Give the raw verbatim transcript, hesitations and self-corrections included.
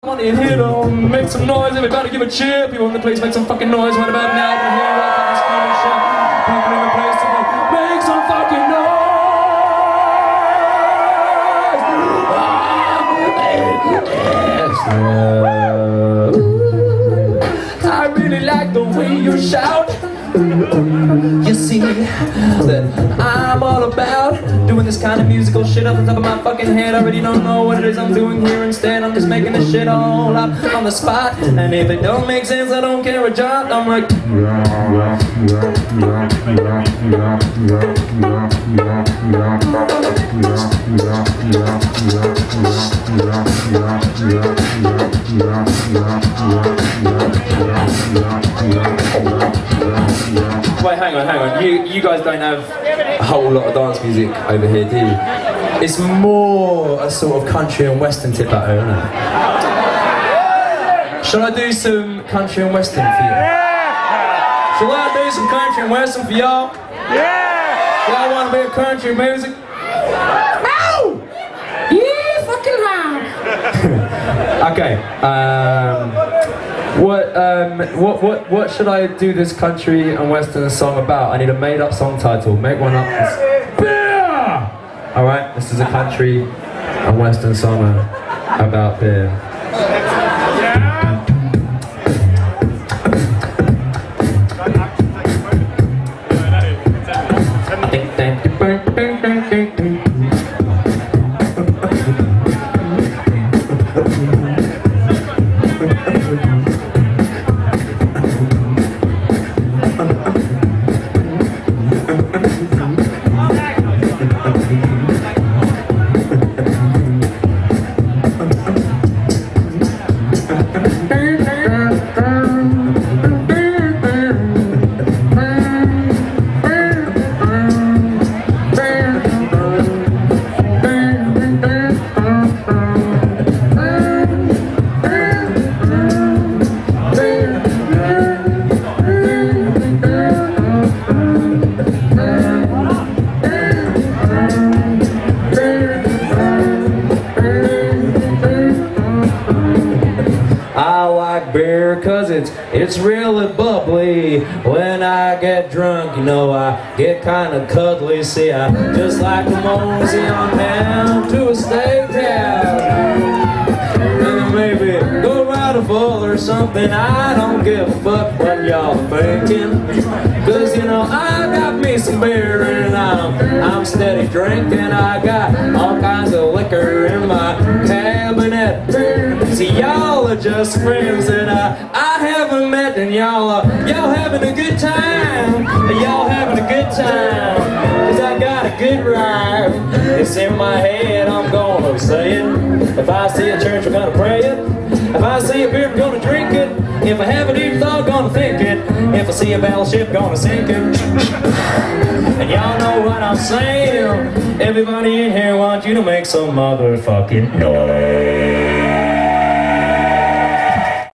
I want in here to make some noise, everybody give a cheer. People in the place make some fucking noise right about now. We're here, all fucking screaming shit. People in the place to make some fucking noise. I really like the way you shout. You see that I'm all about doing this kind of musical shit off the top of my fucking head. I already don't know what it is I'm doing here. Instead, I'm just making this shit all up on the spot. And if it don't make sense, I don't care a jot. I'm like wait, hang on, hang on. You, you guys don't have a whole lot of dance music over here, do you? It's more a sort of country and western tip at home, isn't it? Shall I do some country and western for you? Shall I do some country and western for y'all? Yeah! Y'all want a bit of country music? Ow! Yeah, fucking loud! Okay, um... What um what what what should I do this country and western song about? I need a made up song title. Make one up. Beer! Alright, this is a country and western song about beer. Beer, cause it's it's really bubbly. When I get drunk, you know, I get kinda cuddly. See, I just like to mosey on down to a steakhouse and maybe go ride a bull or something. I don't give a fuck what y'all thinking, cause you know I got me some beer and I'm I'm steady drinking. I got all kinds of liquor in my cabinet. See, y'all are just friends that I, I haven't met, and y'all are, y'all having a good time. Y'all having a good time, cause I got a good rhyme. It's in my head, I'm gonna say it. If I see a church, I'm gonna pray it. If I see a beer, I'm gonna drink it. If I haven't even thought, I'm gonna think it. If I see a battleship, gonna sink it. And y'all know what I'm saying. Everybody in here wants you to make some motherfucking noise.